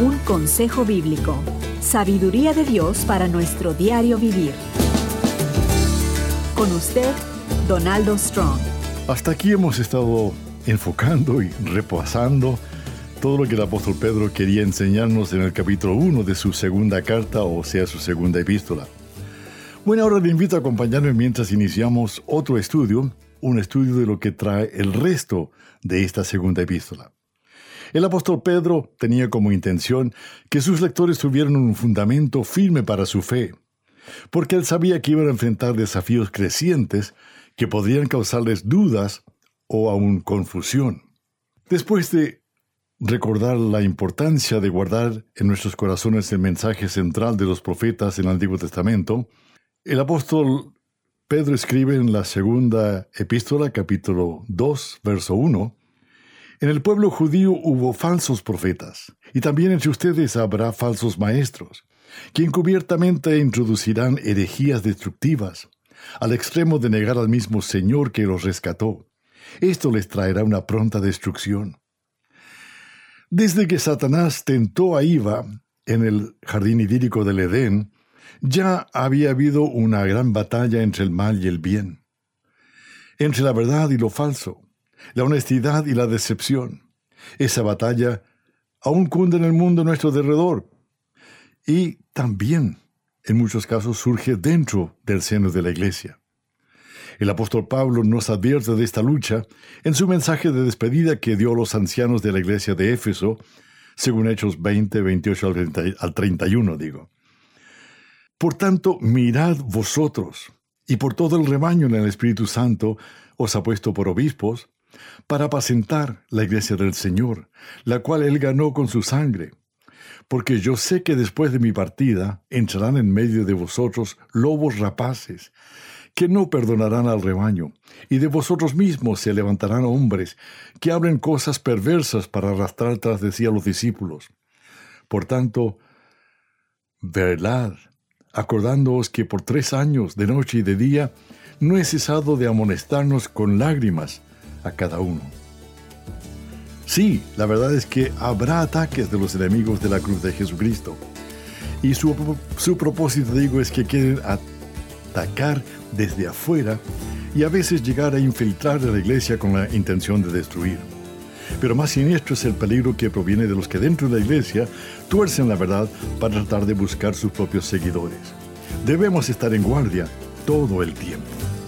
Un consejo bíblico. Sabiduría de Dios para nuestro diario vivir. Con usted, Donaldo Strong. Hasta aquí hemos estado enfocando y repasando todo lo que el apóstol Pedro quería enseñarnos en el capítulo 1 de su segunda carta, o sea, su segunda epístola. Bueno, ahora le invito a acompañarme mientras iniciamos otro estudio, un estudio de lo que trae el resto de esta segunda epístola. El apóstol Pedro tenía como intención que sus lectores tuvieran un fundamento firme para su fe, porque él sabía que iban a enfrentar desafíos crecientes que podrían causarles dudas o aún confusión. Después de recordar la importancia de guardar en nuestros corazones el mensaje central de los profetas en el Antiguo Testamento, el apóstol Pedro escribe en la segunda epístola, capítulo 2, verso 1, en el pueblo judío hubo falsos profetas, y también entre ustedes habrá falsos maestros, que encubiertamente introducirán herejías destructivas, al extremo de negar al mismo Señor que los rescató. Esto les traerá una pronta destrucción. Desde que Satanás tentó a Eva en el jardín idílico del Edén, ya había habido una gran batalla entre el mal y el bien, entre la verdad y lo falso, la honestidad y la decepción. Esa batalla aún cunde en el mundo a nuestro alrededor y también, en muchos casos, surge dentro del seno de la iglesia. El apóstol Pablo nos advierte de esta lucha en su mensaje de despedida que dio a los ancianos de la iglesia de Éfeso, según Hechos 20, 28 al 31, digo. Por tanto, mirad vosotros, y por todo el rebaño en el Espíritu Santo os ha puesto por obispos, para apacentar la iglesia del Señor, la cual él ganó con su sangre. Porque yo sé que después de mi partida entrarán en medio de vosotros lobos rapaces, que no perdonarán al rebaño, y de vosotros mismos se levantarán hombres que hablen cosas perversas para arrastrar tras de sí a los discípulos. Por tanto, velad, acordándoos que por 3 años, de noche y de día, no he cesado de amonestarnos con lágrimas a cada uno. Sí, la verdad es que habrá ataques de los enemigos de la cruz de Jesucristo. Y su propósito, digo, es que quieren atacar desde afuera y a veces llegar a infiltrar a la iglesia con la intención de destruir. Pero más siniestro es el peligro que proviene de los que dentro de la iglesia tuercen la verdad para tratar de buscar sus propios seguidores. Debemos estar en guardia todo el tiempo.